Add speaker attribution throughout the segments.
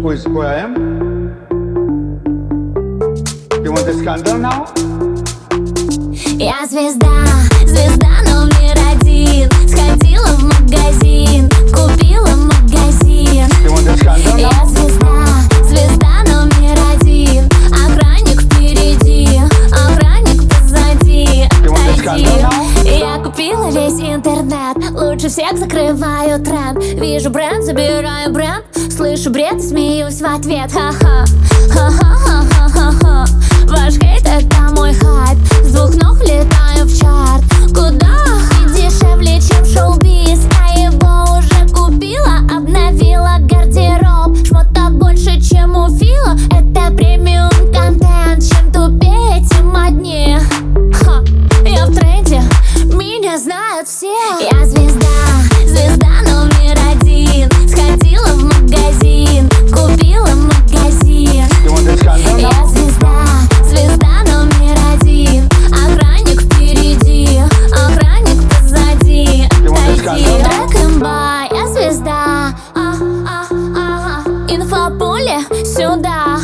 Speaker 1: who I am? You want a scandal now?
Speaker 2: Я звезда, звезда номер один. Сходила в магазин, купила магазин.
Speaker 1: You want a scandal now?
Speaker 2: Я звезда, звезда номер один. Охранник впереди, охранник позади.
Speaker 1: You want a scandal now?
Speaker 2: Я купила весь интернет, лучше всех закрываю тренд. Вижу бренд, забираю бренд. Слышу бред, смеюсь в ответ. Ха-ха, ха-ха-ха-ха-ха. Ваш хейт — это мой хайп. С двух ног летаю в чарт. Куда? И дешевле, чем шоу-биз. Я его уже купила, обновила гардероб. Шмоток больше, чем у Фила. Это премиум контент. Чем тупее, тем моднее. Ха, я в тренде, меня знают все. Я звезда, звезда номер один. Сходила в магазин, купила магазин.
Speaker 1: You want a scandal now?
Speaker 2: Я звезда, звезда номер один. Охранник впереди, охранник позади. Дойди, back and by. Я звезда, инфополе сюда.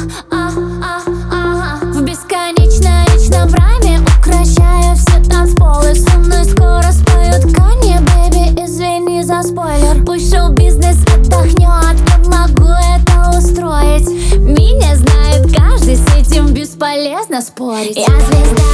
Speaker 2: В бесконечном прайме укращаю все танцполы. Со мной скоро споют Kanye, baby, извини за спойлер. Пусть шоу-бизнес отдохнет, я могу это устроить. Меня знает каждый, с этим бесполезно спорить. Я звезда.